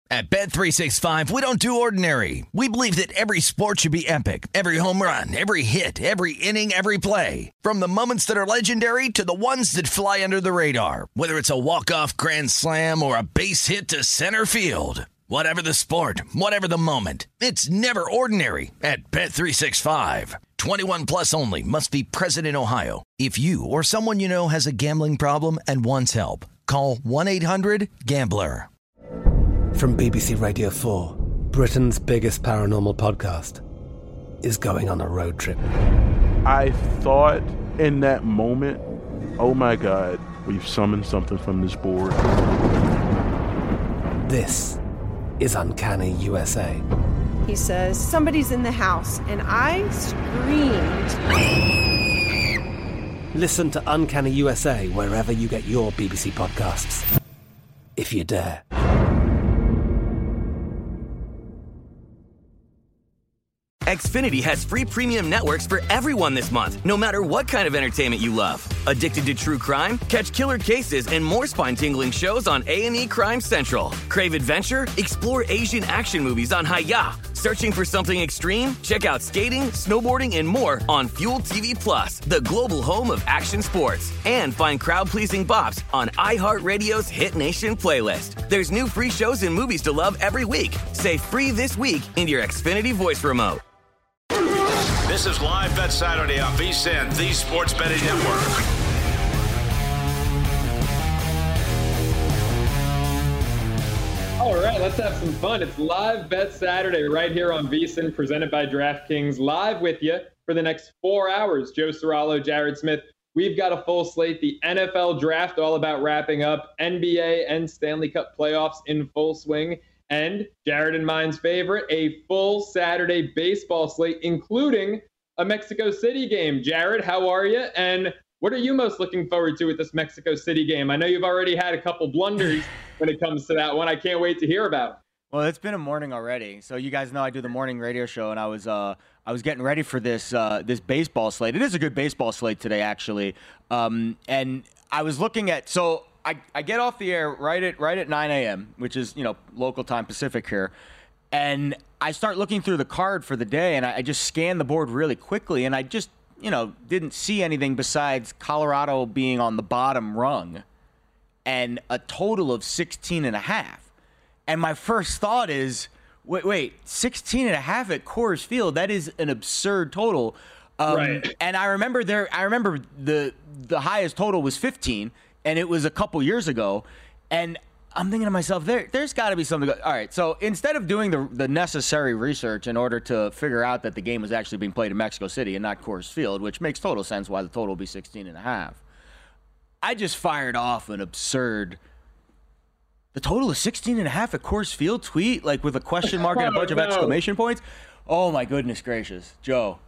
At Bet365, we don't do ordinary. We believe that every sport should be epic. Every home run, every hit, every inning, every play. From the moments that are legendary to the ones that fly under the radar. Whether it's a walk-off grand slam or a base hit to center field. Whatever the sport, whatever the moment. It's never ordinary at Bet365. 21 plus only. Must be present in Ohio. If you or someone you know has a gambling problem and wants help, call 1-800-GAMBLER. From BBC Radio 4, Britain's biggest paranormal podcast is going on a road trip. I thought in that moment, oh my God, we've summoned something from this board. This is Uncanny USA. He says, somebody's in the house, and I screamed. Listen to Uncanny USA wherever you get your BBC podcasts, if you dare. Xfinity has free premium networks for everyone this month, no matter what kind of entertainment you love. Addicted to true crime? Catch killer cases and more spine-tingling shows on A&E Crime Central. Crave adventure? Explore Asian action movies on Hi-YAH. Searching for something extreme? Check out skating, snowboarding, and more on Fuel TV Plus, the global home of action sports. And find crowd-pleasing bops on iHeartRadio's Hit Nation playlist. There's new free shows and movies to love every week. Say free this week in your Xfinity voice remote. This is Live Bet Saturday on VSiN, the Sports Betting Network. All right, let's have some fun. It's Live Bet Saturday right here on VSiN, presented by DraftKings. Live with you for the next 4 hours. Joe Serralo, Jared Smith. We've got a full slate. The NFL draft all about wrapping up. NBA and Stanley Cup playoffs in full swing. And Jared and mine's favorite, a full Saturday baseball slate, including a Mexico City game. Jared, how are you? And what are you most looking forward to with this Mexico City game? I know you've already had a couple blunders when it comes to that one. I can't wait to hear about it. Well, it's been a morning already. So you guys know I do the morning radio show, and I was getting ready for this baseball slate. It is a good baseball slate today, actually. And I was looking at I get off the air right at 9 a.m., which is, local time Pacific here. And I start looking through the card for the day, and I just scan the board really quickly. And I just, didn't see anything besides Colorado being on the bottom rung and a total of 16.5. And my first thought is, wait, 16.5 at Coors Field? That is an absurd total. Right. And I remember the highest total was 15. And it was a couple years ago, and I'm thinking to myself, there's got to be something. All right, so instead of doing the necessary research in order to figure out that the game was actually being played in Mexico City and not Coors Field, which makes total sense why the total will be 16.5, I just fired off an absurd. The total is 16.5 at Coors Field tweet, like with a question mark and a bunch of exclamation points. Oh my goodness gracious, Joe,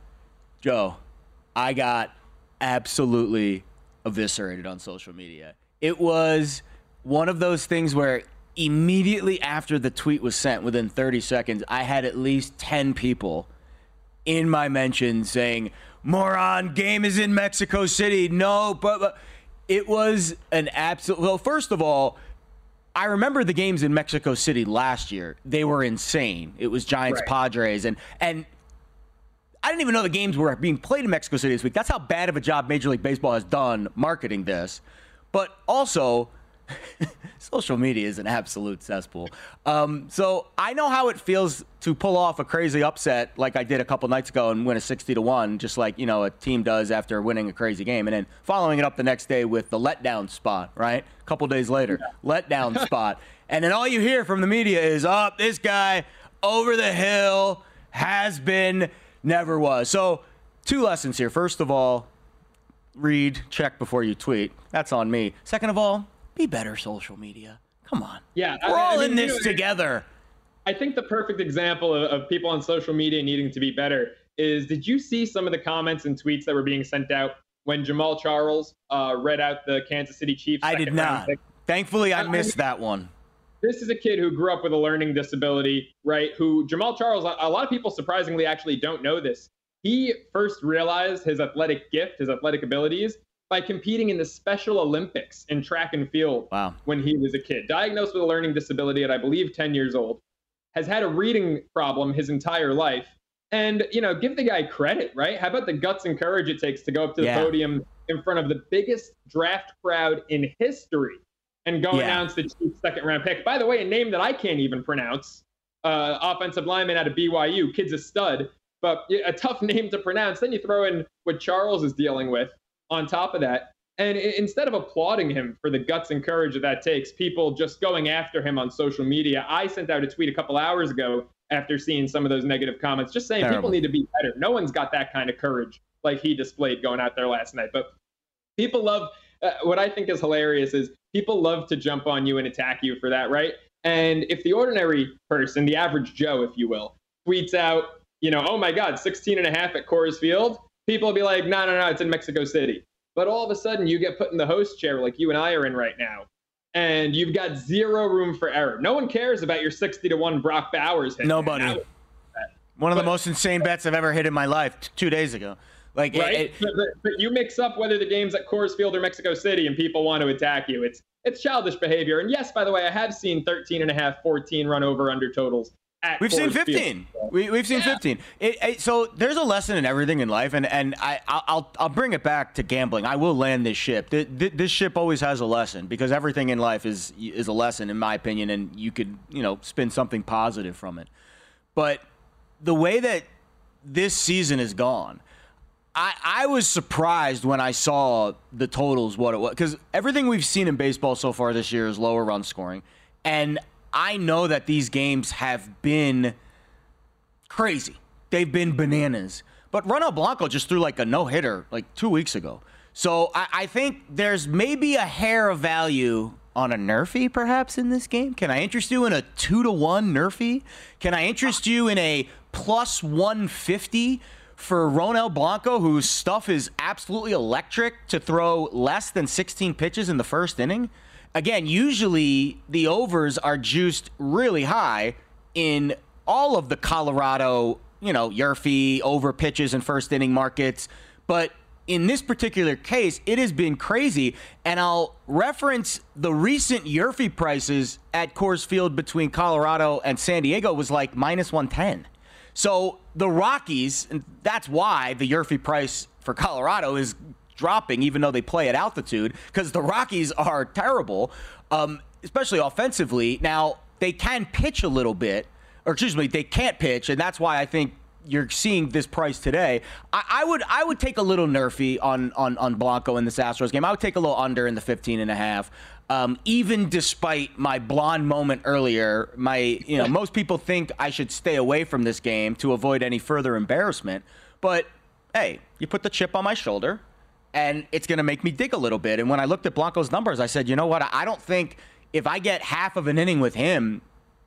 I got absolutely eviscerated on social media. It was one of those things where immediately after the tweet was sent, within 30 seconds, I had at least 10 people in my mentions saying, moron, game is in Mexico City. No, but it was an absolute. Well, first of all, I remember the games in Mexico City last year. They were insane. It was Giants, Padres, and I didn't even know the games were being played in Mexico City this week. That's how bad of a job Major League Baseball has done marketing this. But also, social media is an absolute cesspool. So I know how it feels to pull off a crazy upset like I did a couple nights ago and win a 60-1, just like, a team does after winning a crazy game. And then following it up the next day with the letdown spot, right? A couple days later, letdown spot. And then all you hear from the media is, this guy over the hill has been... Never was. So 2 lessons here. First of all, read, check before you tweet. That's on me. Second of all, be better, social media. Come on. Yeah. We're all in this together. I think the perfect example of people on social media needing to be better is, did you see some of the comments and tweets that were being sent out when Jamal Charles read out the Kansas City Chiefs? I did not. Thankfully, I missed that one. This is a kid who grew up with a learning disability, right? Who Jamal Charles, a lot of people surprisingly actually don't know this. He first realized his athletic gift, his athletic abilities, by competing in the Special Olympics in track and field when he was a kid. Diagnosed with a learning disability at, I believe, 10 years old. Has had a reading problem his entire life. And, give the guy credit, right? How about the guts and courage it takes to go up to the podium in front of the biggest draft crowd in history and go announce the Chiefs' second-round pick? By the way, a name that I can't even pronounce, offensive lineman out of BYU, kid's a stud, but a tough name to pronounce. Then you throw in what Charles is dealing with on top of that. And instead of applauding him for the guts and courage that takes, people just going after him on social media. I sent out a tweet a couple hours ago after seeing some of those negative comments, just saying people need to be better. No one's got that kind of courage like he displayed going out there last night. But people love, what I think is hilarious is people love to jump on you and attack you for that, right? And if the ordinary person, the average Joe, if you will, tweets out, oh my God, 16.5 at Coors Field, people will be like, no, it's in Mexico City. But all of a sudden you get put in the host chair like you and I are in right now, and you've got zero room for error. No one cares about your 60-1 Brock Bowers hit. Nobody. One of the most insane bets I've ever hit in my life 2 days ago. But you mix up whether the game's at Coors Field or Mexico City and people want to attack you. It's childish behavior. And yes, by the way, I have seen 13.5, 14 run over under totals. We've seen 15. We've seen 15. So there's a lesson in everything in life, and I'll bring it back to gambling. I will land this ship. This ship always has a lesson, because everything in life is a lesson, in my opinion, and you could spin something positive from it. But the way that this season has gone, I was surprised when I saw the totals, what it was, because everything we've seen in baseball so far this year is lower run scoring, and I know that these games have been crazy. They've been bananas. But Ronel Blanco just threw like a no-hitter like 2 weeks ago. So I think there's maybe a hair of value on a Nerfie perhaps in this game. Can I interest you in a 2-1 Nerfie? Can I interest you in a plus 150 for Ronel Blanco, whose stuff is absolutely electric, to throw less than 16 pitches in the first inning? Again, usually the overs are juiced really high in all of the Colorado, Yerfie over pitches and first inning markets. But in this particular case, it has been crazy. And I'll reference the recent Yerfie prices at Coors Field between Colorado and San Diego was like minus 110. So the Rockies, and that's why the Yerfie price for Colorado is dropping, even though they play at altitude, because the Rockies are terrible, especially offensively. Now, they can pitch a little bit, or excuse me, they can't pitch, and that's why I think you're seeing this price today. I would take a little Nerfie on Blanco in this Astros game. I would take a little under in the 15.5. Even despite my blonde moment earlier, most people think I should stay away from this game to avoid any further embarrassment. But hey, you put the chip on my shoulder, and it's going to make me dig a little bit. And when I looked at Blanco's numbers, I said, you know what? I don't think if I get half of an inning with him,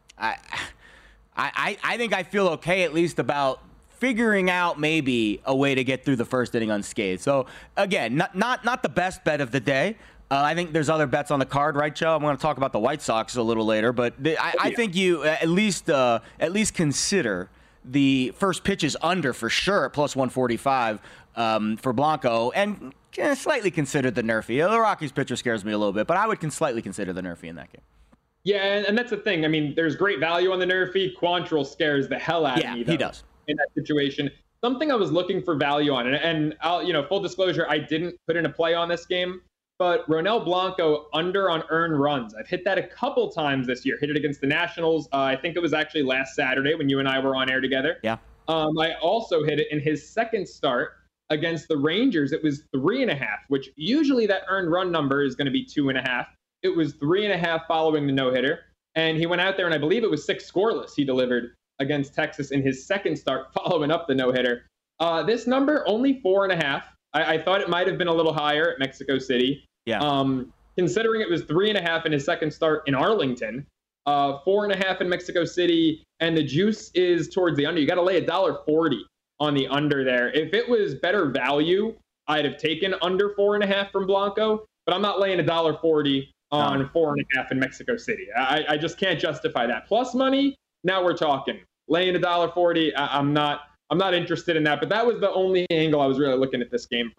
I think I feel okay at least about figuring out maybe a way to get through the first inning unscathed. So again, not the best bet of the day. I think there's other bets on the card, right, Joe? I'm going to talk about the White Sox a little later, but I think you at least consider the first pitches under for sure at plus 145 for Blanco, and slightly consider the Nerfie. The Rockies pitcher scares me a little bit, but I would slightly consider the Nerfie in that game. Yeah, and that's the thing. I mean, there's great value on the Nerfie. Quantrill scares the hell out of me, though, he does. In that situation. Something I was looking for value on, and I'll, full disclosure, I didn't put in a play on this game, but Ronel Blanco under on earned runs. I've hit that a couple times this year. Hit it against the Nationals. I think it was actually last Saturday when you and I were on air together. Yeah. I also hit it in his second start against the Rangers. It was 3.5, which usually that earned run number is going to be 2.5. It was 3.5 following the no-hitter. And he went out there, and I believe it was 6 scoreless he delivered against Texas in his second start following up the no-hitter. This number, only 4.5. I thought it might have been a little higher at Mexico City. Yeah. Considering it was 3.5 in his second start in Arlington, 4.5 in Mexico City, and the juice is towards the under. You got to lay $1.40 on the under there. If it was better value, I'd have taken under 4.5 from Blanco, but I'm not laying $1.40 on 4.5 in Mexico City. I just can't justify that. Plus money, now we're talking. Laying $1.40, I'm not interested in that. But that was the only angle I was really looking at this game from.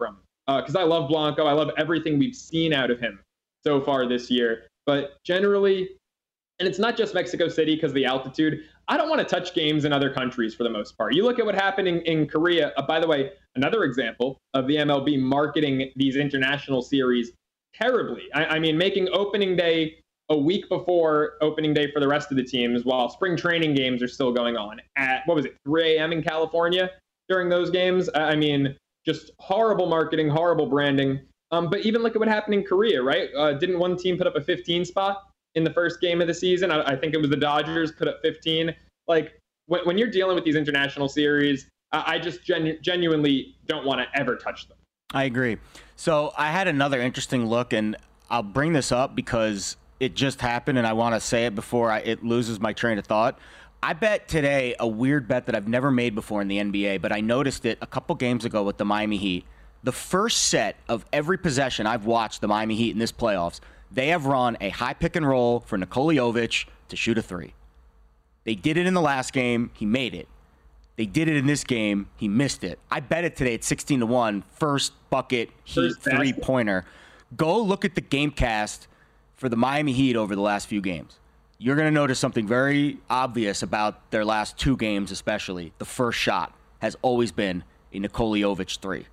because I love Blanco. I love everything we've seen out of him so far this year. But generally, and it's not just Mexico City because of the altitude, I don't want to touch games in other countries for the most part. You look at what happened in Korea. By the way, another example of the MLB marketing these international series terribly. I mean, making opening day a week before opening day for the rest of the teams while spring training games are still going on at, 3 a.m. in California during those games. I mean, just horrible marketing, horrible branding. But even look at what happened in Korea, right? Didn't one team put up a 15 spot in the first game of the season? I think it was the Dodgers put up 15. Like, when you're dealing with these international series, I just genuinely don't want to ever touch them. I agree. So I had another interesting look, and I'll bring this up because it just happened, and I want to say it before it loses my train of thought. I bet today a weird bet that I've never made before in the NBA, but I noticed it a couple games ago with the Miami Heat. The first set of every possession I've watched the Miami Heat in this playoffs, they have run a high pick and roll for Nikola Jovic to shoot a three. They did it in the last game. He made it. They did it in this game. He missed it. I bet it today at 16-1. First bucket, Heat three-pointer. Go look at the game cast for the Miami Heat over the last few games. You're going to notice something very obvious about their last two games especially. The first shot has always been a Nikola Jovic three.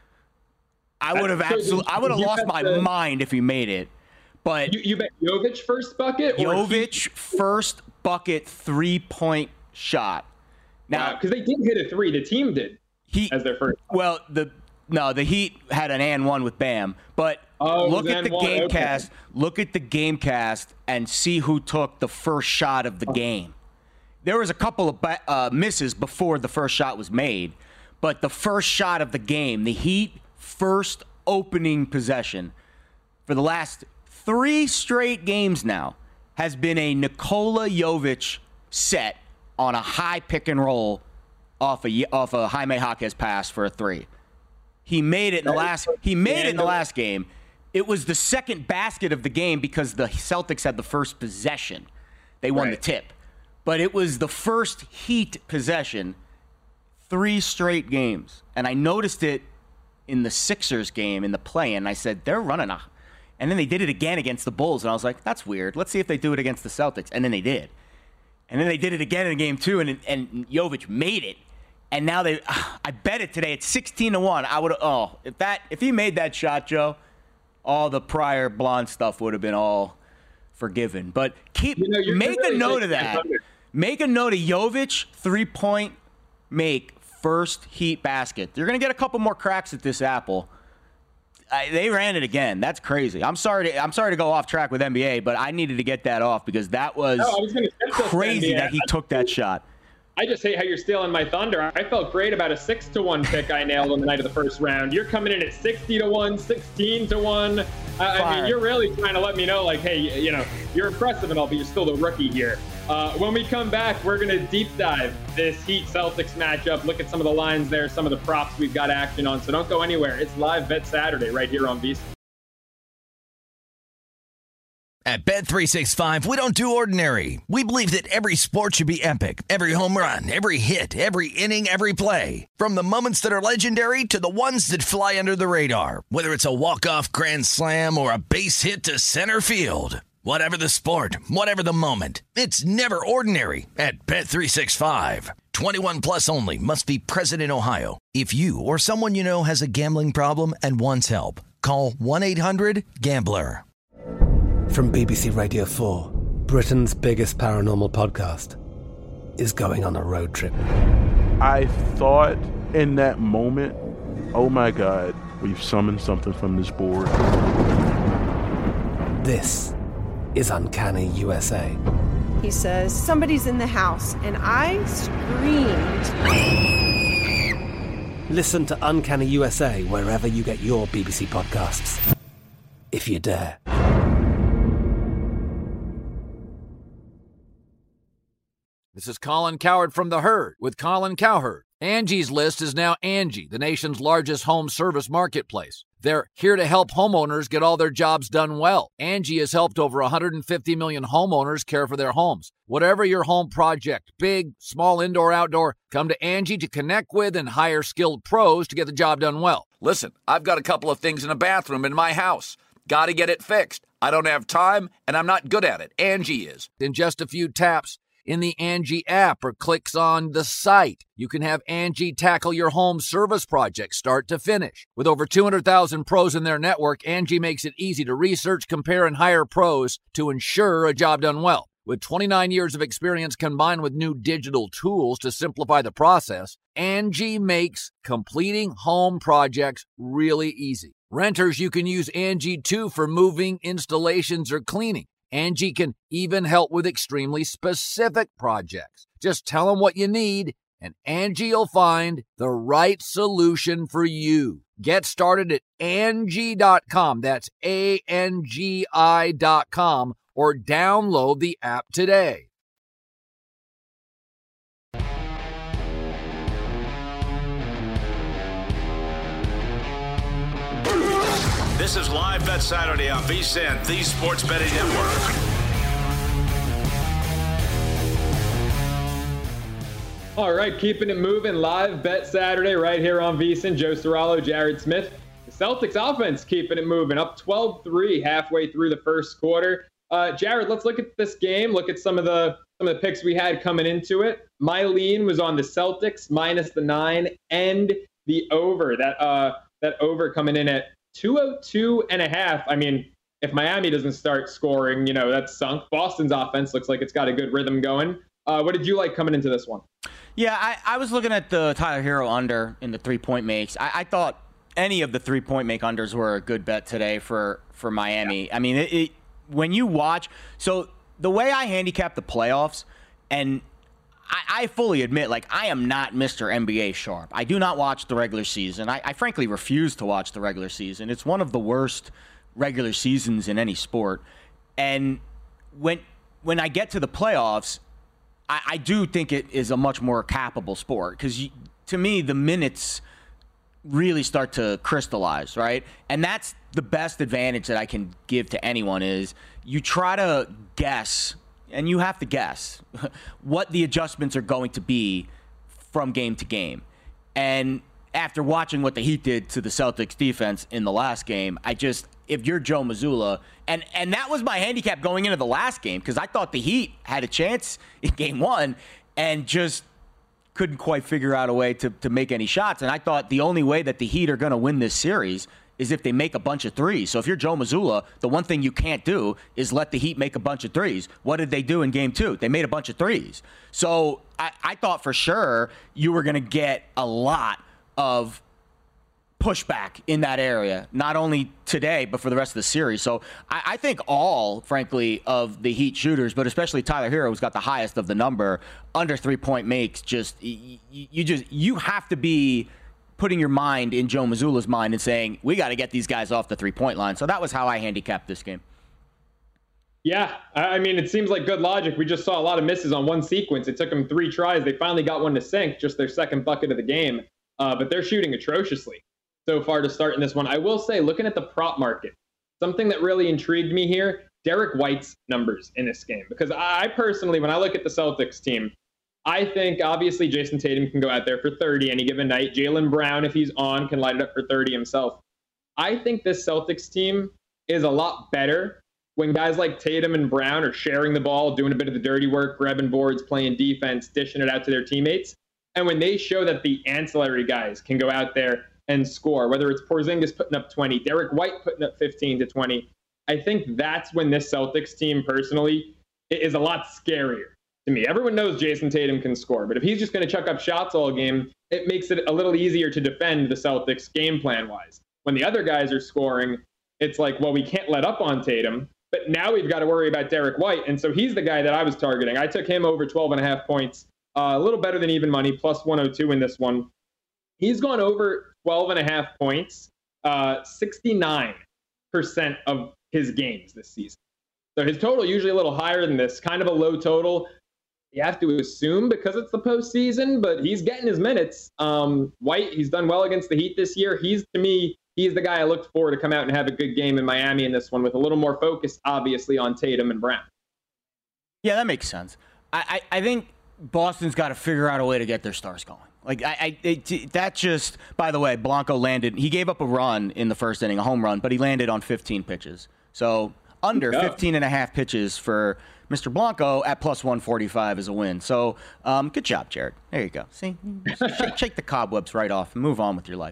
I would have lost my mind if he made it. But you bet Jovic first bucket? Jovic first bucket 3-point shot. Now, because they did hit a three, the team did as their first. Well, the Heat had an and one with Bam, but look at the game cast. Look at the game cast and see who took the first shot of the game. There was a couple of misses before the first shot was made, but the first shot of the game, the Heat first opening possession for the last 3 straight games now has been a Nikola Jovic set on a high pick and roll off a Jaime Jaquez pass for a three. He made it in the last game. It was the second basket of the game because the Celtics had the first possession. They won the tip. But it was the first Heat possession 3 straight games. And I noticed it in the Sixers game in the play-in. And I said, they're running a... And then they did it again against the Bulls. And I was like, that's weird. Let's see if they do it against the Celtics. And then they did. And then they did it again in game 2, and Jovic made it. And now I bet it today at 16-1. I would if he made that shot, Joe, all the prior blonde stuff would have been all forgiven. But make a note of that. Make a note of Jovic 3-point make first Heat basket. You're gonna get a couple more cracks at this apple. They ran it again. That's crazy. I'm sorry to go off track with NBA, but I needed to get that off because that was crazy that he took that shot. I just hate how you're stealing my thunder. I felt great about a 6-1 pick I nailed on the night of the first round. You're coming in at 60-1, 16-1. I mean, you're really trying to let me know, like, hey, you're impressive and all, but you're still the rookie here. When we come back, we're going to deep dive this Heat-Celtics matchup, look at some of the lines there, some of the props we've got action on. So don't go anywhere. It's Live Bet Saturday right here on VSiN. At Bet365, we don't do ordinary. We believe that every sport should be epic. Every home run, every hit, every inning, every play. From the moments that are legendary to the ones that fly under the radar. Whether it's a walk-off grand slam or a base hit to center field. Whatever the sport, whatever the moment. It's never ordinary at Bet365. 21 plus only. Must be present in Ohio. If you or someone you know has a gambling problem and wants help, call 1-800-GAMBLER. From BBC Radio 4, Britain's biggest paranormal podcast is going on a road trip. I thought in that moment, oh my God, we've summoned something from this board. This is Uncanny USA. He says, somebody's in the house, and I screamed. Listen to Uncanny USA wherever you get your BBC podcasts, if you dare. This is Colin Cowherd from The Herd with Colin Cowherd. Angie's List is now Angie, the nation's largest home service marketplace. They're here to help homeowners get all their jobs done well. Angie has helped over 150 million homeowners care for their homes. Whatever your home project, big, small, indoor, outdoor, come to Angie to connect with and hire skilled pros to get the job done well. Listen, I've got a couple of things in a bathroom in my house. Got to get it fixed. I don't have time, and I'm not good at it. Angie is. In just a few taps in the Angie app or clicks on the site, you can have Angie tackle your home service project start to finish. With over 200,000 pros in their network, Angie makes it easy to research, compare, and hire pros to ensure a job done well. With 29 years of experience combined with new digital tools to simplify the process, Angie makes completing home projects really easy. Renters, you can use Angie too for moving, installations, or cleaning. Angie can even help with extremely specific projects. Just tell them what you need, and Angie will find the right solution for you. Get started at Angie.com. That's ANGI.com, or download the app today. This is Live Bet Saturday on VSiN, the Sports Betting Network. All right, keeping it moving. Live Bet Saturday right here on VSiN. Joe Serralo, Jared Smith. The Celtics offense keeping it moving, up 12-3 halfway through the first quarter. Jared, let's look at this game. Look at some of the picks we had coming into it. My lean was on the Celtics minus the 9 and the over. That over coming in at 202.5. I mean, if Miami doesn't start scoring, that's sunk. Boston's offense looks like it's got a good rhythm going. What did you like coming into this one? Yeah, I was looking at the Tyler Hero under in the three-point makes. I thought any of the three-point make unders were a good bet today for Miami. Yeah. I mean, when you watch, so the way I handicap the playoffs, and I fully admit, I am not Mr. NBA sharp. I do not watch the regular season. I frankly refuse to watch the regular season. It's one of the worst regular seasons in any sport. And when I get to the playoffs, I do think it is a much more capable sport because, to me, the minutes really start to crystallize, right? And that's the best advantage that I can give to anyone is you try to guess, and you have to guess, what the adjustments are going to be from game to game. And after watching what the Heat did to the Celtics defense in the last game, if you're Joe Mazzulla, and that was my handicap going into the last game because I thought the Heat had a chance in game one and just couldn't quite figure out a way to make any shots. And I thought the only way that the Heat are going to win this series is if they make a bunch of threes. So if you're Joe Mazzulla, the one thing you can't do is let the Heat make a bunch of threes. What did they do in game two? They made a bunch of threes. So I thought for sure you were going to get a lot of pushback in that area, not only today, but for the rest of the series. So I think all, frankly, of the Heat shooters, but especially Tyler Hero, who's got the highest of the number, under three-point makes, you have to be putting your mind in Joe Mazzulla's mind and saying, we got to get these guys off the three-point line. So that was how I handicapped this game. Yeah, I mean, it seems like good logic. We just saw a lot of misses on one sequence. It took them 3 tries. They finally got one to sink, just their second bucket of the game. But they're shooting atrociously so far to start in this one. I will say, looking at the prop market, something that really intrigued me here, Derek White's numbers in this game. Because I personally, when I look at the Celtics team, I think obviously Jason Tatum can go out there for 30 any given night. Jaylen Brown, if he's on, can light it up for 30 himself. I think this Celtics team is a lot better when guys like Tatum and Brown are sharing the ball, doing a bit of the dirty work, grabbing boards, playing defense, dishing it out to their teammates. And when they show that the ancillary guys can go out there and score, whether it's Porzingis putting up 20, Derek White putting up 15 to 20, I think that's when this Celtics team personally is a lot scarier to me. Everyone knows Jason Tatum can score, but if he's just going to chuck up shots all game, it makes it a little easier to defend the Celtics game plan-wise. When the other guys are scoring, it's like, well, we can't let up on Tatum, but now we've got to worry about Derek White, and so he's the guy that I was targeting. I took him over 12.5 points, a little better than even money, plus 102 in this one. He's gone over 12.5 points, 69% of his games this season. So his total usually a little higher than this, kind of a low total. You have to assume because it's the postseason, but he's getting his minutes. White, he's done well against the Heat this year. He's the guy I looked for to come out and have a good game in Miami in this one with a little more focus, obviously, on Tatum and Brown. Yeah, that makes sense. I think Boston's got to figure out a way to get their stars going. Like that just, by the way, Blanco landed. He gave up a run in the first inning, a home run, but he landed on 15 pitches. So under 15 and a half pitches for Mr. Blanco at plus 145 is a win. So good job, Jared. There you go. See, shake the cobwebs right off and move on with your life.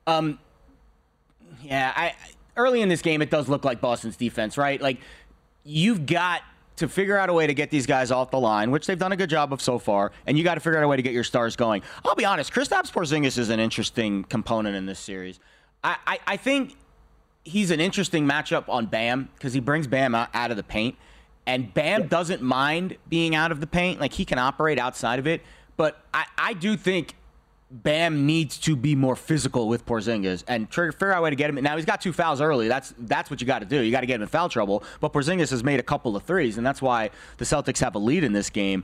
Early in this game, it does look like Boston's defense, right? Like, you've got to figure out a way to get these guys off the line, which they've done a good job of so far, and you got to figure out a way to get your stars going. I'll be honest, Kristaps Porzingis is an interesting component in this series. I think he's an interesting matchup on Bam because he brings Bam out of the paint, and Bam doesn't mind being out of the paint. Like, he can operate outside of it, but I do think Bam needs to be more physical with Porzingis and figure out a way to get him. Now, he's got 2 fouls early. That's what you got to do. You got to get him in foul trouble. But Porzingis has made a couple of threes, and that's why the Celtics have a lead in this game.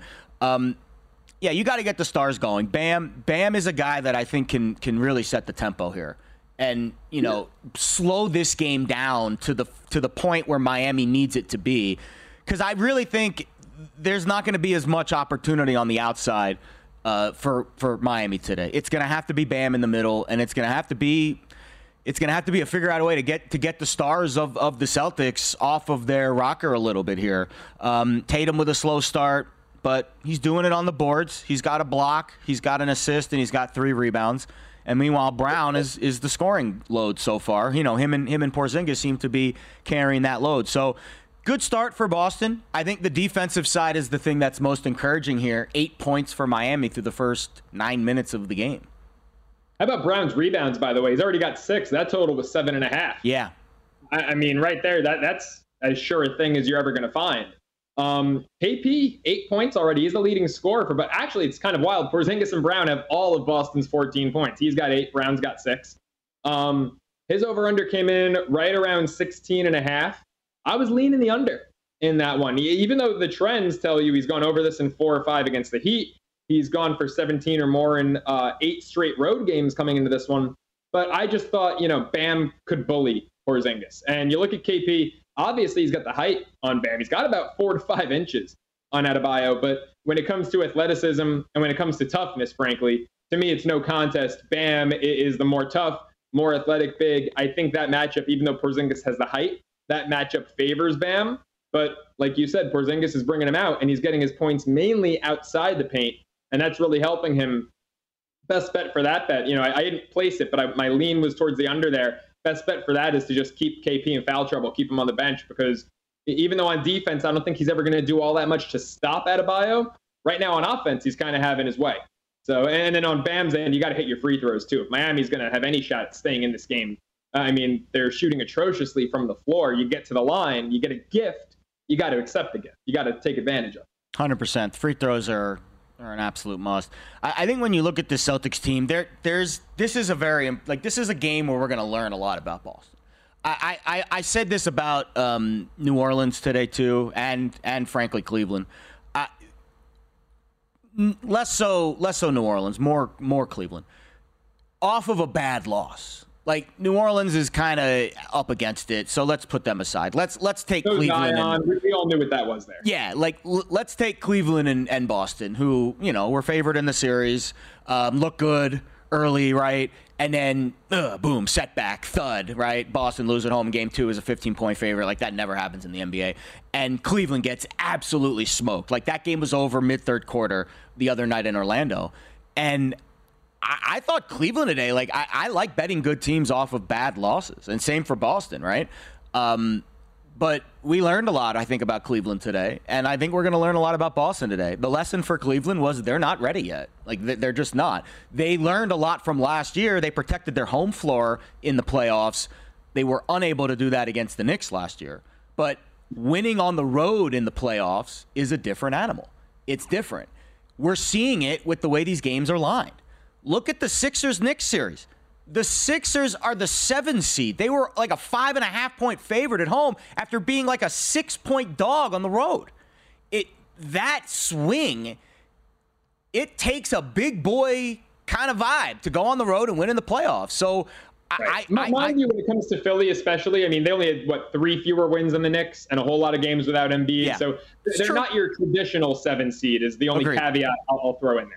You got to get the stars going. Bam is a guy that I think can really set the tempo here and, slow this game down to the point where Miami needs it to be. Because I really think there's not going to be as much opportunity on the outside for Miami today. It's going to have to be Bam in the middle, and it's going to have to be a figure out a way to get the stars of the Celtics off of their rocker a little bit here. Tatum with a slow start, but he's doing it on the boards. He's got a block, he's got an assist, and he's got 3 rebounds. And meanwhile, Brown is the scoring load so far. Him and Porzingis seem to be carrying that load. So good start for Boston. I think the defensive side is the thing that's most encouraging here. 8 points for Miami through the first 9 minutes of the game. How about Brown's rebounds, by the way? He's already got 6. That total was 7.5. Yeah. I mean, right there, that's as sure a thing as you're ever going to find. KP, 8 points already. He's the leading scorer but actually, it's kind of wild. Porzingis and Brown have all of Boston's 14 points. He's got 8. Brown's got 6. His over-under came in right around 16.5. I was leaning the under in that one. Even though the trends tell you he's gone over this in 4 or 5 against the Heat, he's gone for 17 or more in 8 straight road games coming into this one. But I just thought, Bam could bully Porzingis. And you look at KP, obviously he's got the height on Bam. He's got about 4 to 5 inches on Adebayo. But when it comes to athleticism and when it comes to toughness, frankly, to me, it's no contest. Bam is the more tough, more athletic big. I think that matchup, even though Porzingis has the height, that matchup favors Bam. But like you said, Porzingis is bringing him out, and he's getting his points mainly outside the paint, and that's really helping him. Best bet for that bet, I didn't place it, but my lean was towards the under there. Best bet for that is to just keep KP in foul trouble, keep him on the bench, because even though on defense, I don't think he's ever going to do all that much to stop Adebayo. Right now on offense, he's kind of having his way. So, and then on Bam's end, you got to hit your free throws too. If Miami's going to have any shot at staying in this game, they're shooting atrociously from the floor. You get to the line, you get a gift, you got to accept the gift. You got to take advantage of it. 100%. Free throws are an absolute must. I think when you look at the Celtics team, this is a game where we're going to learn a lot about Boston. I said this about New Orleans today too, and frankly Cleveland. Less so New Orleans, more Cleveland. Off of a bad loss. Like, New Orleans is kind of up against it, so let's put them aside. Let's take Cleveland. We all knew what that was there. Yeah, let's take Cleveland and Boston, who, were favored in the series, look good early, right? And then, boom, setback, thud, right? Boston lose at home. Game 2 is a 15-point favorite. Like, that never happens in the NBA. And Cleveland gets absolutely smoked. Like, that game was over mid-third quarter the other night in Orlando. And I thought Cleveland today, I like betting good teams off of bad losses, and same for Boston, right? But we learned a lot, I think, about Cleveland today, and I think we're going to learn a lot about Boston today. The lesson for Cleveland was they're not ready yet. They're just not. They learned a lot from last year. They protected their home floor in the playoffs. They were unable to do that against the Knicks last year. But winning on the road in the playoffs is a different animal. It's different. We're seeing it with the way these games are lined. Look at the Sixers-Knicks series. The Sixers are the 7 seed. They were like a 5.5-point favorite at home after being like a 6-point dog on the road. That swing, it takes a big boy kind of vibe to go on the road and win in the playoffs. So right. Mind you, when it comes to Philly especially, they only had, 3 fewer wins than the Knicks and a whole lot of games without Embiid. Yeah. So they're not your traditional 7 seed is the only caveat I'll throw in there.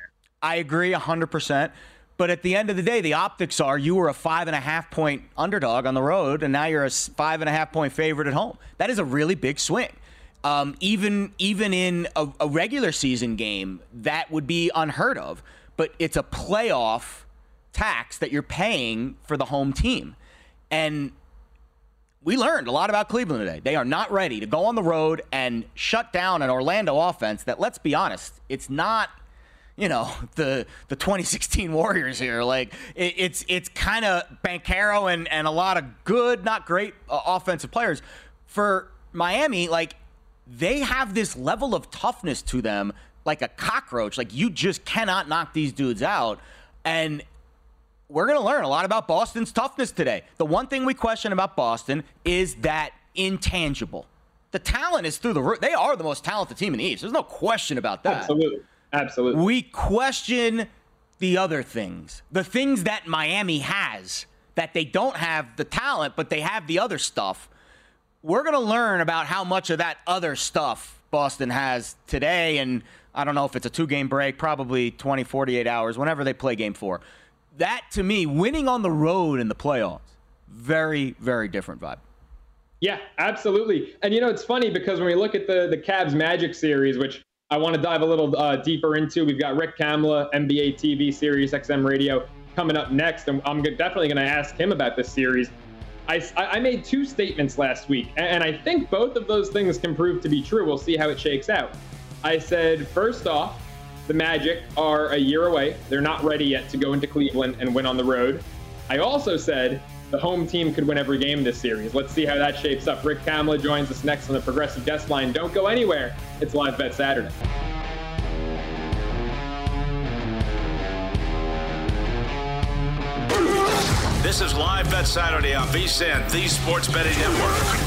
I agree 100%. But at the end of the day, the optics are you were a 5.5-point underdog on the road, and now you're a 5.5-point favorite at home. That is a really big swing. Even in a regular season game, that would be unheard of. But it's a playoff tax that you're paying for the home team. And we learned a lot about Cleveland today. They are not ready to go on the road and shut down an Orlando offense that, let's be honest, it's not, the 2016 Warriors here. Like, it's kind of Banchero and a lot of good, not great offensive players. For Miami, like, they have this level of toughness to them, like a cockroach. Like, you just cannot knock these dudes out. And we're going to learn a lot about Boston's toughness today. The one thing we question about Boston is that intangible. The talent is through the roof. They are the most talented team in the East. There's no question about that. Absolutely. We question the other things. The things that Miami has, that they don't have the talent, but they have the other stuff. We're going to learn about how much of that other stuff Boston has today. And I don't know if it's a 2-game break, probably 20, 48 hours, whenever they play game 4. That, to me, winning on the road in the playoffs, very, very different vibe. Yeah, absolutely. And, it's funny because when we look at the Cavs Magic series, which I want to dive a little deeper into, we've got Rick Kamla, NBA TV, Sirius XM Radio, coming up next. And I'm definitely going to ask him about this series. I made 2 statements last week, and I think both of those things can prove to be true. We'll see how it shakes out. I said, first off, the Magic are a year away. They're not ready yet to go into Cleveland and win on the road. I also said the home team could win every game this series. Let's see how that shapes up. Rick Kamla joins us next on the Progressive Guest Line. Don't go anywhere. It's Live Bet Saturday. This is Live Bet Saturday on VSiN, the Sports Betting Network.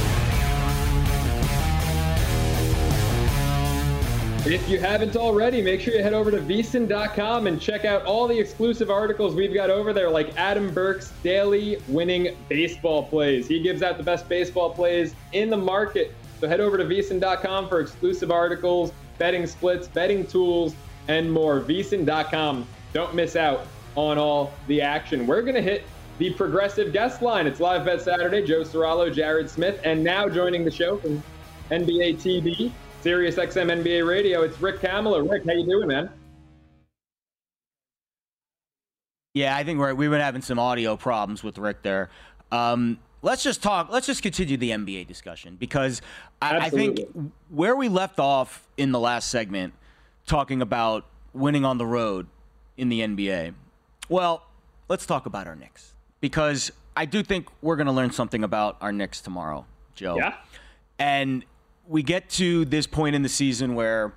If you haven't already, make sure you head over to VSiN.com and check out all the exclusive articles we've got over there, like Adam Burke's Daily Winning Baseball Plays. He gives out the best baseball plays in the market. So head over to VSiN.com for exclusive articles, betting splits, betting tools, and more. VSiN.com. Don't miss out on all the action. We're going to hit the Progressive Guest Line. It's Live Bet Saturday. Joe Serralo, Jared Smith, and now joining the show from NBA TV, Sirius XM NBA Radio, it's Rick Kamla. Rick, how you doing, man? Yeah, I think we've been having some audio problems with Rick there. Let's just continue the NBA discussion, because I think where we left off in the last segment, talking about winning on the road in the NBA, well, let's talk about our Knicks, because I do think we're going to learn something about our Knicks tomorrow, Joe. Yeah. And we get to this point in the season where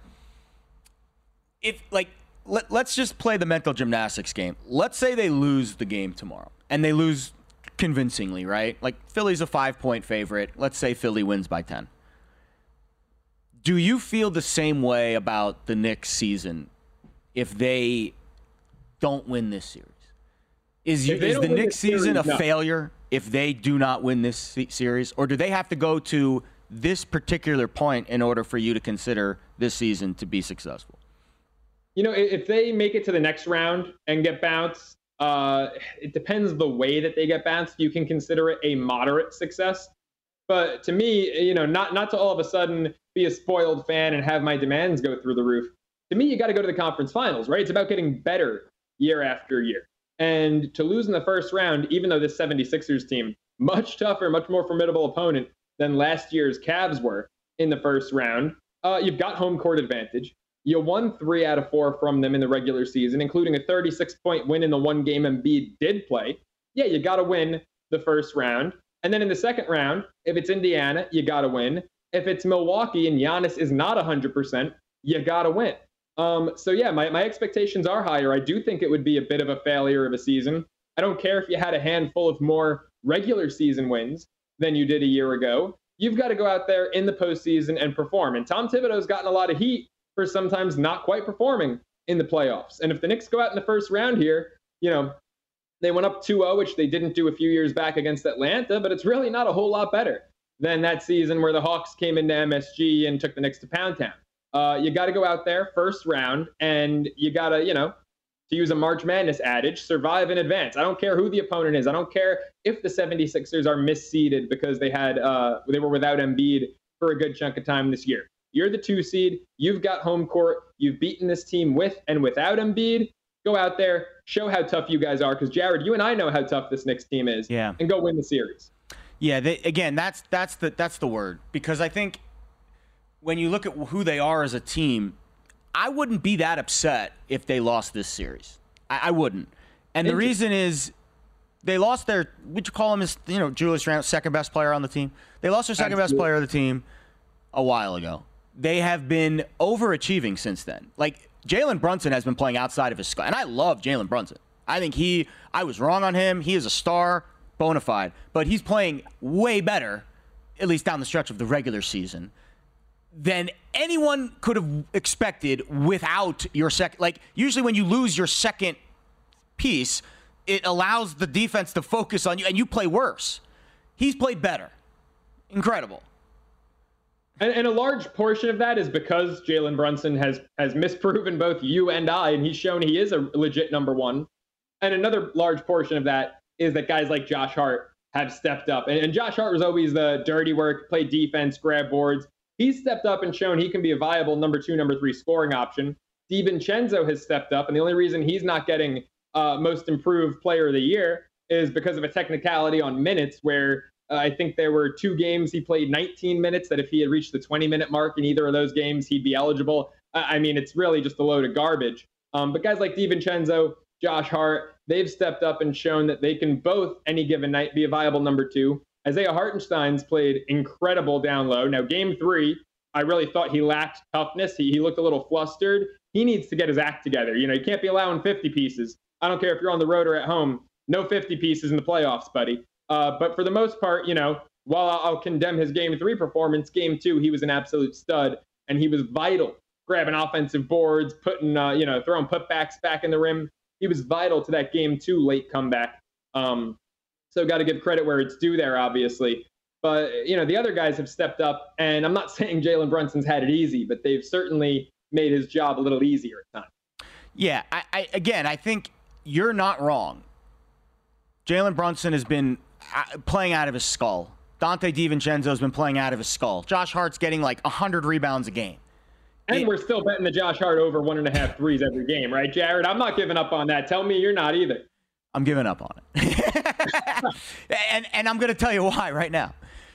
let's just play the mental gymnastics game. Let's say they lose the game tomorrow, and they lose convincingly, right? Like, Philly's a 5-point favorite. Let's say Philly wins by 10. Do you feel the same way about the Knicks season if they don't win this series? Is the Knicks season a failure if they do not win this series? Or do they have to go to this particular point in order for you to consider this season to be successful? If they make it to the next round and get bounced, it depends the way that they get bounced. You can consider it a moderate success. But to me, not to all of a sudden be a spoiled fan and have my demands go through the roof. To me, you got to go to the conference finals, right? It's about getting better year after year. And to lose in the first round, even though this 76ers team, much tougher, much more formidable opponent than last year's Cavs were in the first round, you've got home court advantage. You won 3 out of 4 from them in the regular season, including a 36-point win in the one game Embiid did play. Yeah, you got to win the first round. And then in the second round, if it's Indiana, you got to win. If it's Milwaukee and Giannis is not 100%, you got to win. So yeah, my expectations are higher. I do think it would be a bit of a failure of a season. I don't care if you had a handful of more regular season wins than you did a year ago. You've got to go out there in the postseason and perform. And Tom Thibodeau's gotten a lot of heat for sometimes not quite performing in the playoffs. And if the Knicks go out in the first round here, they went up 2-0, which they didn't do a few years back against Atlanta, but it's really not a whole lot better than that season where the Hawks came into MSG and took the Knicks to Pound Town. You got to go out there first round, and you got to, to use a March Madness adage, survive in advance. I don't care who the opponent is. I don't care if the 76ers are misseeded because they were without Embiid for a good chunk of time this year. You're the 2 seed. You've got home court. You've beaten this team with and without Embiid. Go out there, show how tough you guys are. Because Jared, you and I know how tough this Knicks team is. Yeah. And go win the series. Yeah. That's the word. Because I think when you look at who they are as a team, I wouldn't be that upset if they lost this series. I wouldn't. And the reason is they lost their, would you call him as, Julius Randle, second best player on the team? They lost their second best player of the team a while ago. They have been overachieving since then. Like, Jalen Brunson has been playing outside of his sky. And I love Jalen Brunson. I think I was wrong on him. He is a star, bona fide. But he's playing way better, at least down the stretch of the regular season, than anyone could have expected without your second. Like, usually when you lose your second piece, it allows the defense to focus on you, and you play worse. He's played better. Incredible. And a large portion of that is because Jalen Brunson has misproven both you and I, and he's shown he is a legit number one. And another large portion of that is that guys like Josh Hart have stepped up. And Josh Hart was always the dirty work, play defense, grab boards. He's stepped up and shown he can be a viable number 2, number 3 scoring option. DiVincenzo has stepped up, and the only reason he's not getting most improved player of the year is because of a technicality on minutes where I think there were 2 games he played 19 minutes that if he had reached the 20-minute mark in either of those games, he'd be eligible. I mean, it's really just a load of garbage. But guys like DiVincenzo, Josh Hart, they've stepped up and shown that they can both, any given night, be a viable number 2. Isaiah Hartenstein's played incredible down low. Now, game 3, I really thought he lacked toughness. He looked a little flustered. He needs to get his act together. You can't be allowing 50 pieces. I don't care if you're on the road or at home. No 50 pieces in the playoffs, buddy. But for the most part, while I'll condemn his game 3 performance, game 2, he was an absolute stud, and he was vital, grabbing offensive boards, putting, throwing putbacks back in the rim. He was vital to that game 2 late comeback. So got to give credit where it's due there, obviously. But, the other guys have stepped up, and I'm not saying Jalen Brunson's had it easy, but they've certainly made his job a little easier at times. Yeah, I think you're not wrong. Jalen Brunson has been playing out of his skull. Dante DiVincenzo has been playing out of his skull. Josh Hart's getting like 100 rebounds a game. And we're still betting the Josh Hart over 1.5 threes every game, right, Jared? I'm not giving up on that. Tell me you're not either. I'm giving up on it. and I'm going to tell you why right now.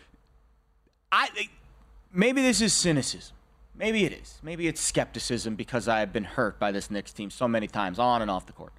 Maybe this is cynicism. Maybe it is. Maybe it's skepticism because I've been hurt by this Knicks team so many times on and off the court.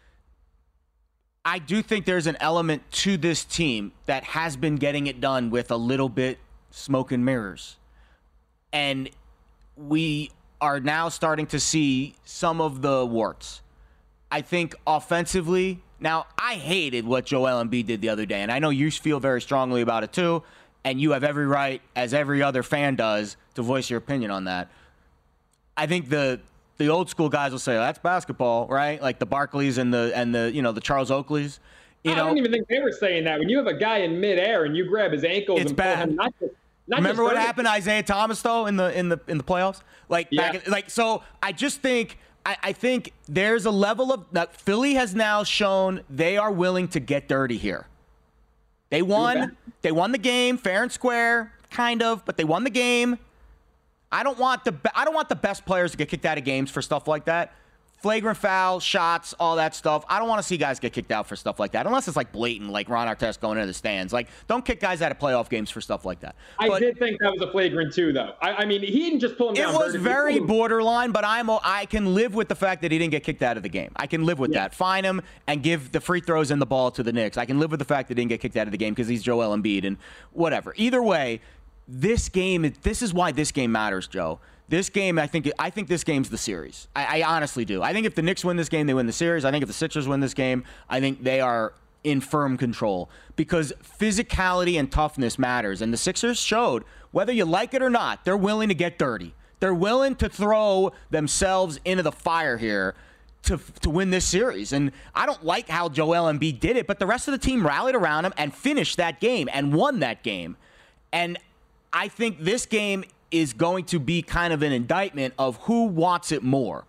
I do think there's an element to this team that has been getting it done with a little bit smoke and mirrors. And we are now starting to see some of the warts. I think offensively, now I hated what Joel Embiid did the other day, and I know you feel very strongly about it too, and you have every right, as every other fan does, to voice your opinion on that. I think the old school guys will say, that's basketball, right? Like the Barkleys and the Charles Oakleys. I don't even think they were saying that. When you have a guy in midair and you grab his ankles, it's and bad. pull him, not remember what happened to Isaiah Thomas though in the playoffs? So I just think I think there's a level of that Philly has now shown they are willing to get dirty here. They won the game fair and square, kind of, but they won the game. I don't want the best players to get kicked out of games for stuff like that. Flagrant foul, shots, all that stuff. I don't want to see guys get kicked out for stuff like that, unless it's like blatant, like Ron Artest going into the stands. Like, don't kick guys out of playoff games for stuff like that. I did think that was a flagrant too, though. I mean, he didn't just pull him down. It was very borderline, but I can live with the fact that he didn't get kicked out of the game. I can live with that. Fine him and give the free throws and the ball to the Knicks. I can live with the fact that he didn't get kicked out of the game because he's Joel Embiid and whatever. Either way, this is why this game matters, Joe. This game, I think this game's the series. I honestly do. I think if the Knicks win this game, they win the series. I think if the Sixers win this game, I think they are in firm control because physicality and toughness matters. And the Sixers showed, whether you like it or not, they're willing to get dirty. They're willing to throw themselves into the fire here to win this series. And I don't like how Joel Embiid did it, but the rest of the team rallied around him and finished that game and won that game. And I think this game is going to be kind of an indictment of who wants it more.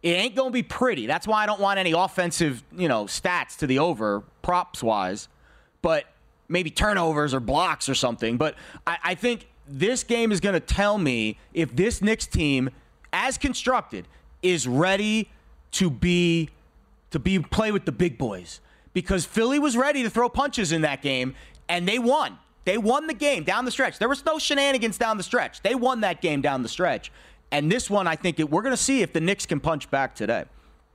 It ain't going to be pretty. That's why I don't want any offensive, stats to the over, props-wise, but maybe turnovers or blocks or something. But I think this game is going to tell me if this Knicks team, as constructed, is ready to play with the big boys. Because Philly was ready to throw punches in that game, and they won. They won the game down the stretch. There was no shenanigans down the stretch. They won that game down the stretch. And this one, I think we're going to see if the Knicks can punch back today.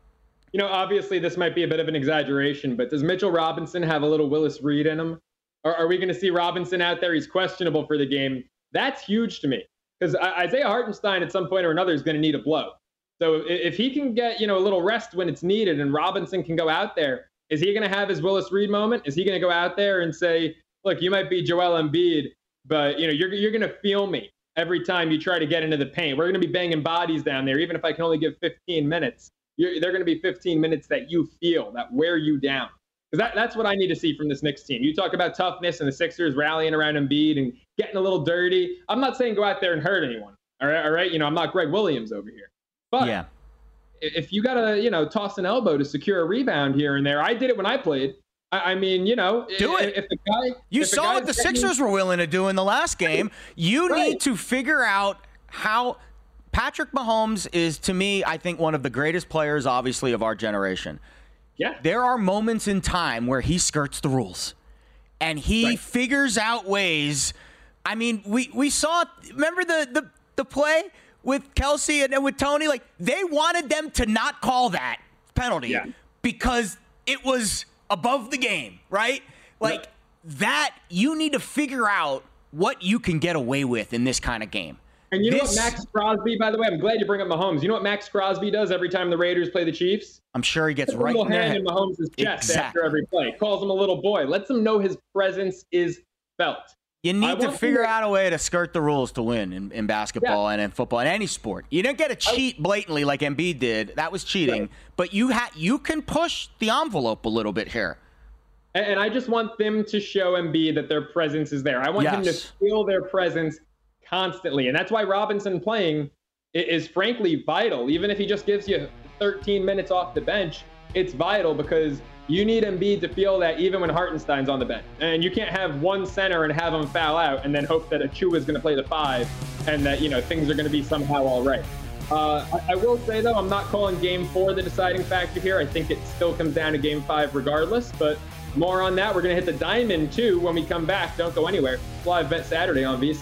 Obviously this might be a bit of an exaggeration, but does Mitchell Robinson have a little Willis Reed in him? Or are we going to see Robinson out there? He's questionable for the game. That's huge to me because Isaiah Hartenstein at some point or another is going to need a blow. So if he can get, a little rest when it's needed and Robinson can go out there, is he going to have his Willis Reed moment? Is he going to go out there and say, look, you might be Joel Embiid, but you're going to feel me every time you try to get into the paint. We're going to be banging bodies down there, even if I can only give 15 minutes. They're going to be 15 minutes that you feel, that wear you down. Because that's what I need to see from this Knicks team. You talk about toughness and the Sixers rallying around Embiid and getting a little dirty. I'm not saying go out there and hurt anyone. All right. I'm not Greg Williams over here. But yeah, if you got to, toss an elbow to secure a rebound here and there, I did it when I played. I mean, do it. If the guy, you saw what the Sixers were willing to do in the last game. You need to figure out how Patrick Mahomes is, to me, I think one of the greatest players, obviously, of our generation. Yeah. There are moments in time where he skirts the rules and he figures out ways. I mean, we saw, remember the play with Kelsey and with Tony? Like, they wanted them to not call that penalty because it was above the game, right? Like that, you need to figure out what you can get away with in this kind of game. And you know what Max Crosby, by the way, I'm glad you bring up Mahomes. You know what Max Crosby does every time the Raiders play the Chiefs? I'm sure he gets right in their hand head. in Mahomes' chest after every play. Calls him a little boy. Lets him know his presence is felt. You need to figure out a way to skirt the rules to win in basketball and in football and any sport. You don't get to cheat blatantly like Embiid did. That was cheating. But you can push the envelope a little bit here. And I just want them to show Embiid that their presence is there. I want him to feel their presence constantly. And that's why Robinson playing is frankly vital. Even if he just gives you 13 minutes off the bench, it's vital because you need Embiid to feel that even when Hartenstein's on the bench. And you can't have one center and have him foul out and then hope that Achua is going to play the 5 and that, things are going to be somehow all right. I will say, though, I'm not calling Game 4 the deciding factor here. I think it still comes down to Game 5 regardless. But more on that. We're going to hit the diamond, too, when we come back. Don't go anywhere. Live Bet Saturday on VSiN.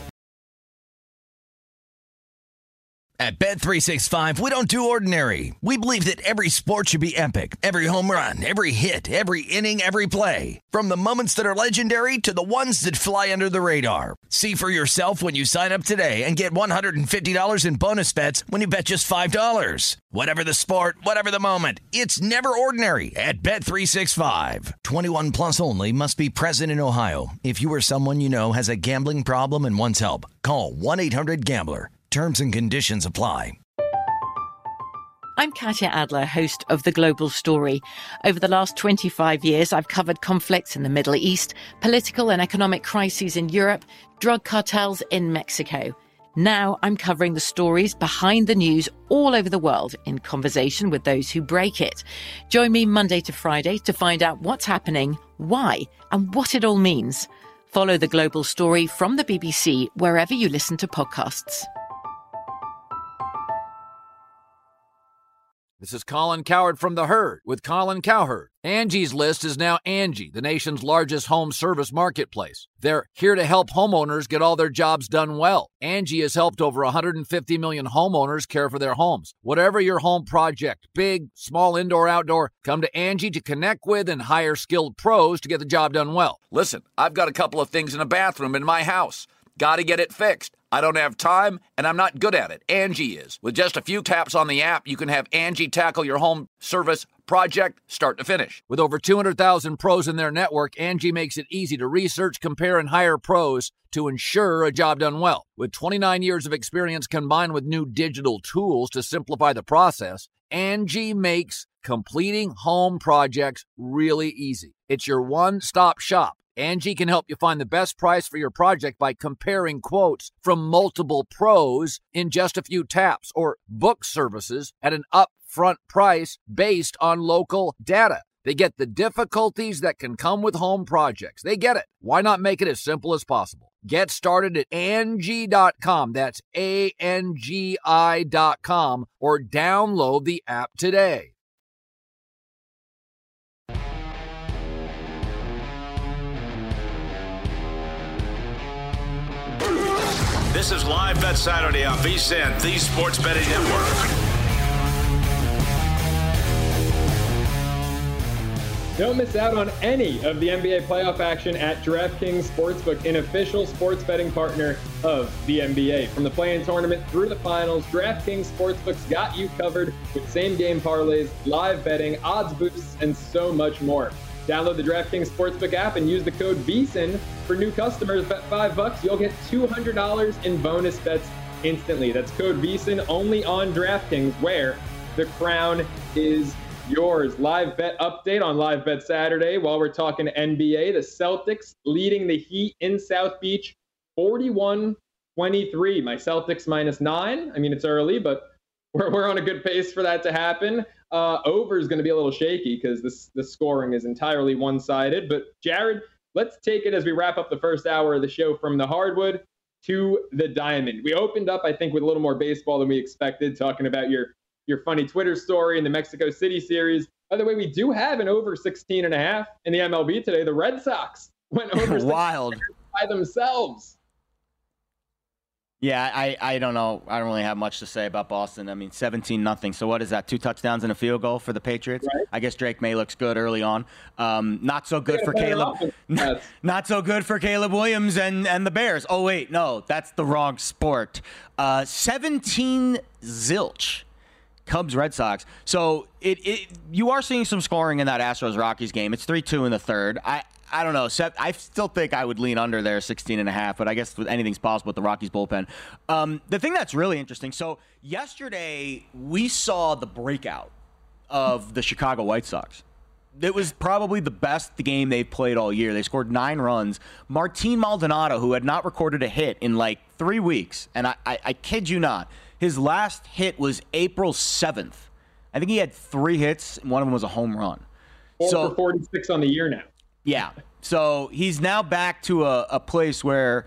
At Bet365, we don't do ordinary. We believe that every sport should be epic. Every home run, every hit, every inning, every play. From the moments that are legendary to the ones that fly under the radar. See for yourself when you sign up today and get $150 in bonus bets when you bet just $5. Whatever the sport, whatever the moment, it's never ordinary at Bet365. 21 plus only. Must be present in Ohio. If you or someone you know has a gambling problem and wants help, call 1-800-GAMBLER. Terms and conditions apply. I'm Katya Adler, host of The Global Story. Over the last 25 years, I've covered conflicts in the Middle East, political and economic crises in Europe, drug cartels in Mexico. Now I'm covering the stories behind the news all over the world in conversation with those who break it. Join me Monday to Friday to find out what's happening, why, and what it all means. Follow The Global Story from the BBC wherever you listen to podcasts. This is Colin Cowherd from The Herd with Colin Cowherd. Angie's List is now Angie, the nation's largest home service marketplace. They're here to help homeowners get all their jobs done well. Angie has helped over 150 million homeowners care for their homes. Whatever your home project, big, small, indoor, outdoor, come to Angie to connect with and hire skilled pros to get the job done well. Listen, I've got a couple of things in a bathroom in my house. Got to get it fixed. I don't have time, and I'm not good at it. Angie is. With just a few taps on the app, you can have Angie tackle your home service project start to finish. With over 200,000 pros in their network, Angie makes it easy to research, compare, and hire pros to ensure a job done well. With 29 years of experience combined with new digital tools to simplify the process, Angie makes completing home projects really easy. It's your one-stop shop. Angie can help you find the best price for your project by comparing quotes from multiple pros in just a few taps, or book services at an upfront price based on local data. They get the difficulties that can come with home projects. They get it. Why not make it as simple as possible? Get started at Angie.com. That's ANGI.com, or download the app today. This is Live Bet Saturday on VSiN, the Sports Betting Network. Don't miss out on any of the NBA playoff action at DraftKings Sportsbook, an official sports betting partner of the NBA. From the play-in tournament through the finals, DraftKings Sportsbook's got you covered with same-game parlays, live betting, odds boosts, and so much more. Download the DraftKings Sportsbook app and use the code VSiN for new customers. Bet $5, you'll get $200 in bonus bets instantly. That's code VSiN only on DraftKings, where the crown is yours. Live bet update on Live Bet Saturday. While we're talking NBA, the Celtics leading the Heat in South Beach 41-23. My Celtics -9. I mean, it's early, but we're on a good pace for that to happen. Over is going to be a little shaky because the scoring is entirely one-sided. But Jared, let's take it as we wrap up the first hour of the show from the hardwood to the diamond. We opened up, I think, with a little more baseball than we expected, talking about your funny Twitter story in the Mexico City series. By the way, we do have an over 16.5 in the MLB today. The Red Sox went over wild by themselves. Yeah, I don't know. I don't really have much to say about Boston. I mean, 17-0. So what is that? 2 touchdowns and a field goal for the Patriots? Right. I guess Drake May looks good early on. Not so good for Caleb. Not so good for Caleb Williams and the Bears. Oh wait, no, that's the wrong sport. 17-0. Cubs, Red Sox. So you are seeing some scoring in that Astros-Rockies game. It's 3-2 in the third. I don't know. I still think I would lean under there, 16.5, but I guess anything's possible with the Rockies bullpen. The thing that's really interesting, so yesterday we saw the breakout of the Chicago White Sox. It was probably the best game they've played all year. They scored 9 runs. Martin Maldonado, who had not recorded a hit in like 3 weeks, and I kid you not, his last hit was April 7th. I think he had 3 hits, and one of them was a home run. 4 for 46 on the year now. Yeah. So he's now back to a place where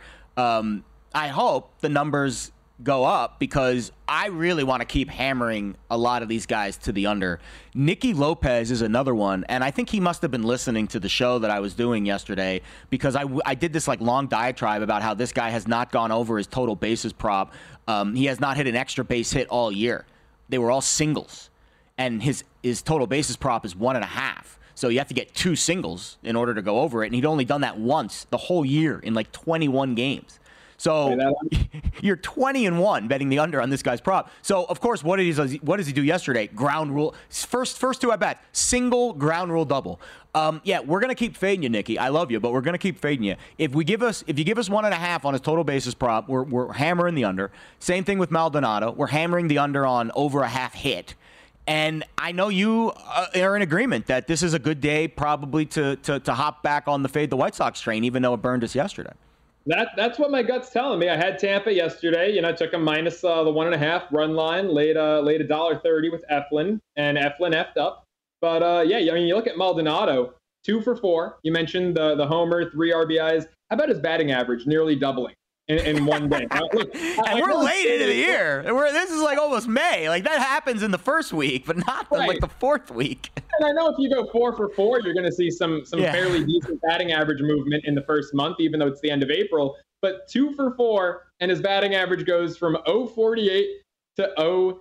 I hope the numbers go up, because I really want to keep hammering a lot of these guys to the under. Nicky Lopez is another one, and I think he must have been listening to the show that I was doing yesterday, because I did this like long diatribe about how this guy has not gone over his total bases prop. He has not hit an extra base hit all year. They were all singles, and his total bases prop is 1.5. So you have to get 2 singles in order to go over it, and he'd only done that once the whole year in like 21 games. So you're 20-1 betting the under on this guy's prop. So of course, what does he do yesterday? Ground rule. First 2 at bats, single, ground rule double. Yeah, we're gonna keep fading you, Nicky. I love you, but we're gonna keep fading you. If you give us 1.5 on his total bases prop, we're hammering the under. Same thing with Maldonado. We're hammering the under on over a half hit. And I know you are in agreement that this is a good day probably to hop back on the fade the White Sox train, even though it burned us yesterday. That's what my gut's telling me. I had Tampa yesterday. I took them minus the 1.5 run line, laid $1.30 with Eflin, and Eflin effed up. But yeah, I mean, you look at Maldonado, 2 for 4. You mentioned the homer, 3 RBIs. How about his batting average, nearly doubling in one day? Now, look, and we're late into the year. This is like almost May. Like that happens in the first week, but not like the 4th week. And I know if you go 4 for 4, you're going to see some fairly decent batting average movement in the first month, even though it's the end of April. But 2 for 4, and his batting average goes from 0.48 to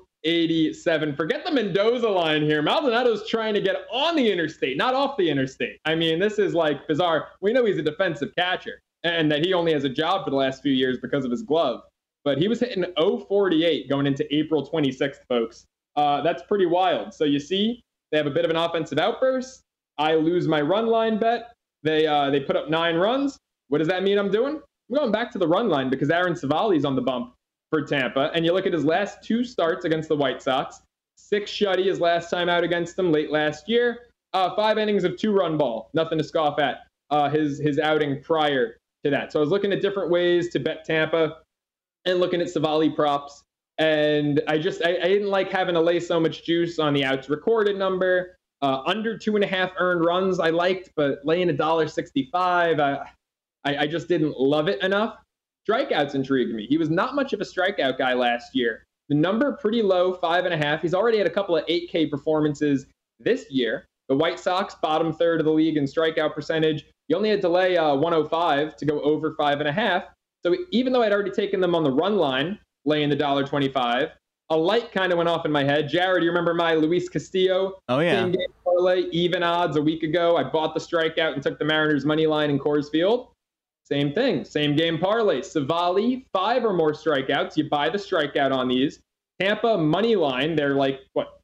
0.87. Forget the Mendoza line here. Maldonado's trying to get on the interstate, not off the interstate. I mean, this is like bizarre. We know he's a defensive catcher, and that he only has a job for the last few years because of his glove. But he was hitting 0.48 going into April 26th, folks. That's pretty wild. So you see, they have a bit of an offensive outburst. I lose my run line bet. They put up 9 runs. What does that mean I'm doing? I'm going back to the run line because Aaron Savali's on the bump for Tampa. And you look at his last 2 starts against the White Sox. 6 shutty his last time out against them late last year. 5 innings of 2-run ball. Nothing to scoff at. his outing prior to that. So I was looking at different ways to bet Tampa and looking at Savali props. And I didn't like having to lay so much juice on the outs recorded number. Under 2.5 earned runs I liked, but laying $1.65, I just didn't love it enough. Strikeouts intrigued me. He was not much of a strikeout guy last year. The number pretty low, 5.5. He's already had a couple of 8K performances this year. The White Sox, bottom third of the league in strikeout percentage. You only had to lay 105 to go over 5.5. So even though I'd already taken them on the run line, laying the $1.25, a light kind of went off in my head. Jared, you remember my Luis Castillo? Oh, yeah. Same game parlay, even odds a week ago. I bought the strikeout and took the Mariners money line in Coors Field. Same thing. Same game parlay. Savali, 5 or more strikeouts. You buy the strikeout on these. Tampa money line, they're like,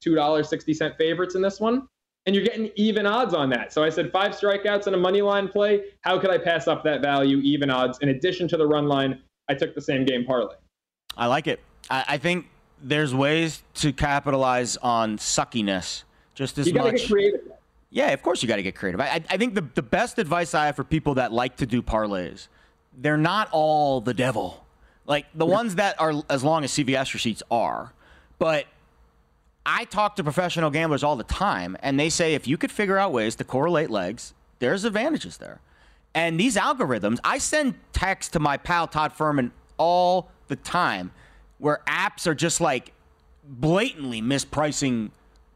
$2.60 favorites in this one? And you're getting even odds on that. So I said 5 strikeouts and a money line play. How could I pass up that value, even odds? In addition to the run line, I took the same game parlay. I like it. I think there's ways to capitalize on suckiness just as much. You got to get creative. Yeah, of course you got to get creative. I think the best advice I have for people that like to do parlays, they're not all the devil. Like the ones that are as long as CVS receipts are. But I talk to professional gamblers all the time, and they say if you could figure out ways to correlate legs, there's advantages there. And these algorithms, I send texts to my pal Todd Furman all the time where apps are just like blatantly mispricing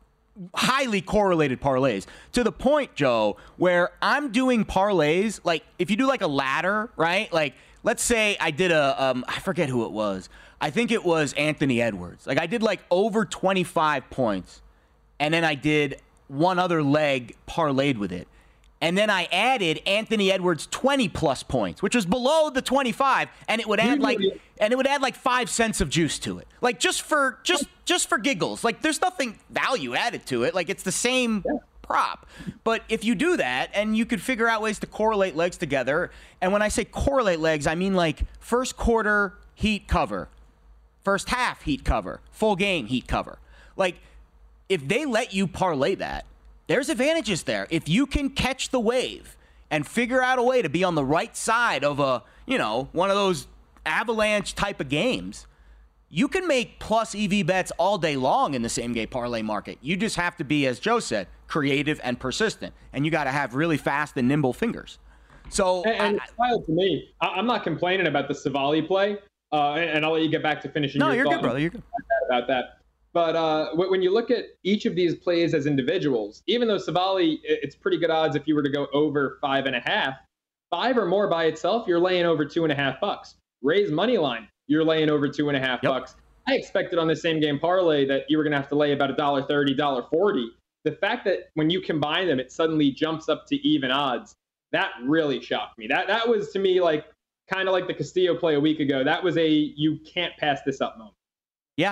highly correlated parlays to the point, Joe, where I'm doing parlays. Like if you do like a ladder, right? Like let's say I did I forget who it was. I think it was Anthony Edwards. Like I did like over 25 points and then I did one other leg parlayed with it. And then I added Anthony Edwards 20 plus points, which was below the 25, and it would add like 5 cents of juice to it. Like just for giggles. Like there's nothing value added to it. Like it's the same prop. But if you do that and you could figure out ways to correlate legs together, and when I say correlate legs, I mean like first quarter heat cover, first half heat cover, full game heat cover. Like if they let you parlay that, there's advantages there. If you can catch the wave and figure out a way to be on the right side of one of those avalanche type of games, you can make plus EV bets all day long in the same game parlay market. You just have to be, as Joe said, creative and persistent, and you got to have really fast and nimble fingers. So, and it's wild to me. I'm not complaining about the Savali play, and I'll let you get back to finishing. No, you're good, brother. You're good about that. But when you look at each of these plays as individuals, even though Savali, it's pretty good odds if you were to go over 5.5, 5 or more by itself, you're laying over $2.50. Raise money line, you're laying over $2.50. I expected on the same game parlay that you were going to have to lay about $1.30, $1.40. The fact that when you combine them, it suddenly jumps up to even odds, that really shocked me. That was to me like kind of like the Castillo play a week ago. That was a you can't pass this up moment. Yeah,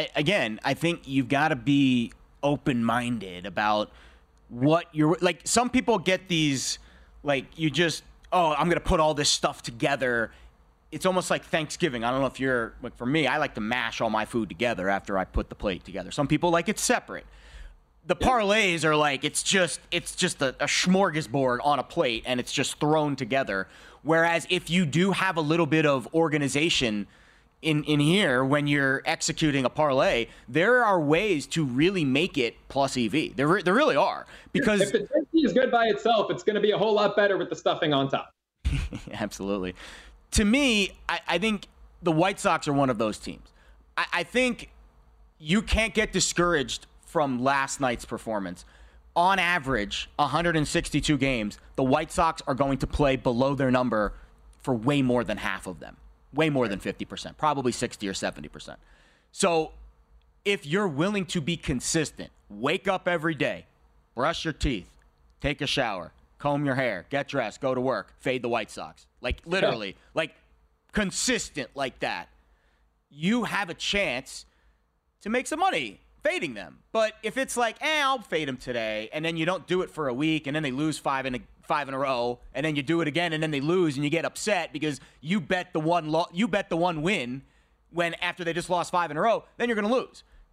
I think you've got to be open-minded about what you're like. Some people get these, like you just, I'm going to put all this stuff together. It's almost like Thanksgiving. I don't know if you're, like for me, I like to mash all my food together after I put the plate together. Some people like it separate. The parlays are like, it's just a smorgasbord on a plate and it's just thrown together. Whereas if you do have a little bit of organization in here when you're executing a parlay, there are ways to really make it plus EV. There really are. Because if the turkey is good by itself, it's going to be a whole lot better with the stuffing on top. Absolutely. To me, I think the White Sox are one of those teams. I think you can't get discouraged from last night's performance. On average, 162 games, the White Sox are going to play below their number for way more than half of them. Way more than 50%, probably 60 or 70%. So if you're willing to be consistent, wake up every day, brush your teeth, take a shower, comb your hair, get dressed, go to work, fade the White Sox. Like literally, like consistent like that, you have a chance to make some money fading them. But if it's like, I'll fade them today, and then you don't do it for a week, and then they lose five in a row, and then you do it again, and then they lose, and you get upset because you bet the one win when after they just lost 5 in a row, then you're going to lose.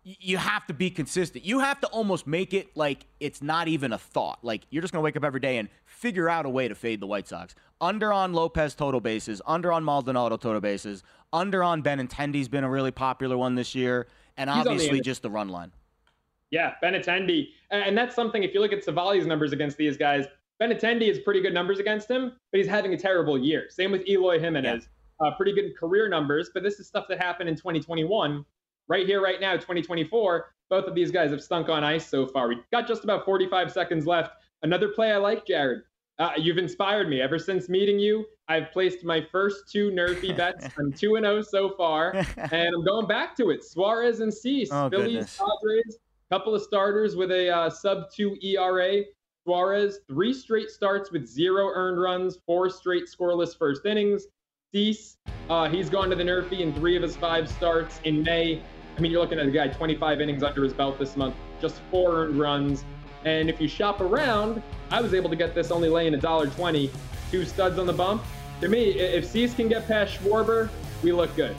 you have to be consistent. You have to almost make it like it's not even a thought. Like, you're just going to wake up every day and figure out a way to fade the White Sox. Under on Lopez total bases, under on Maldonado total bases, under on Benintendi's been a really popular one this year, and obviously just the run line. Yeah, Benintendi. And that's something, if you look at Savali's numbers against these guys, Benintendi has pretty good numbers against him, but he's having a terrible year. Same with Eloy Jimenez. Yeah. Pretty good career numbers, but this is stuff that happened in 2021. Right here, right now, 2024, both of these guys have stunk on ice so far. We've got just about 45 seconds left. Another play I like, Jared. You've inspired me. Ever since meeting you, I've placed my first 2 Nerfy bets. I'm 2-0 so far, and I'm going back to it. Suarez and Cease. Phillies, goodness. Padres, couple of starters with a sub-2 ERA. Suarez, 3 straight starts with 0 earned runs, 4 straight scoreless first innings. Cease, he's gone to the Nerfy in 3 of his 5 starts in May. I mean, you're looking at a guy 25 innings under his belt this month, just 4 earned runs. And if you shop around, I was able to get this only laying $1.20. 2 studs on the bump. To me, if Cease can get past Schwarber, we look good.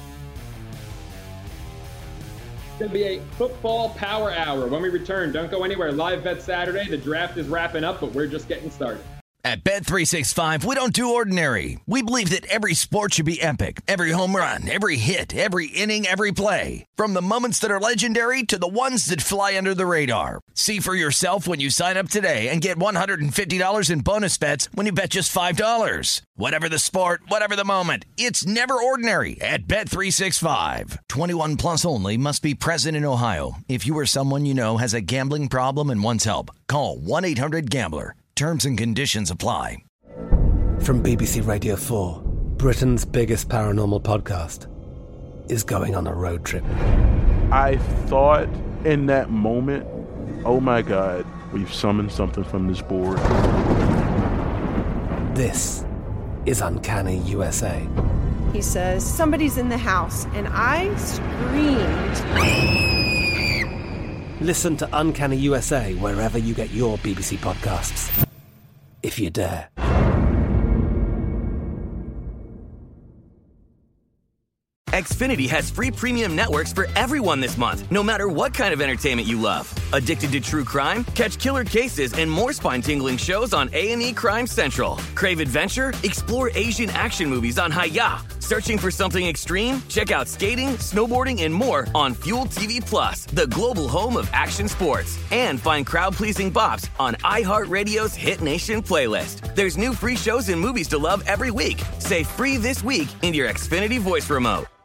It's going to be a football power hour. When we return, don't go anywhere. Live Bet Saturday. The draft is wrapping up, but we're just getting started. At Bet365, we don't do ordinary. We believe that every sport should be epic. Every home run, every hit, every inning, every play. From the moments that are legendary to the ones that fly under the radar. See for yourself when you sign up today and get $150 in bonus bets when you bet just $5. Whatever the sport, whatever the moment, it's never ordinary at Bet365. 21 plus only. Must be present in Ohio. If you or someone you know has a gambling problem and wants help, call 1-800-GAMBLER. Terms and conditions apply. From BBC Radio 4, Britain's biggest paranormal podcast is going on a road trip. I thought in that moment, oh my God, we've summoned something from this board. This is Uncanny USA. He says, somebody's in the house, and I screamed. Listen to Uncanny USA wherever you get your BBC podcasts, if you dare. Xfinity has free premium networks for everyone this month, no matter what kind of entertainment you love. Addicted to true crime? Catch killer cases and more spine-tingling shows on A&E Crime Central. Crave adventure? Explore Asian action movies on Hi-YAH. Searching for something extreme? Check out skating, snowboarding, and more on Fuel TV Plus, the global home of action sports. And find crowd-pleasing bops on iHeartRadio's Hit Nation playlist. There's new free shows and movies to love every week. Say free this week in your Xfinity voice remote.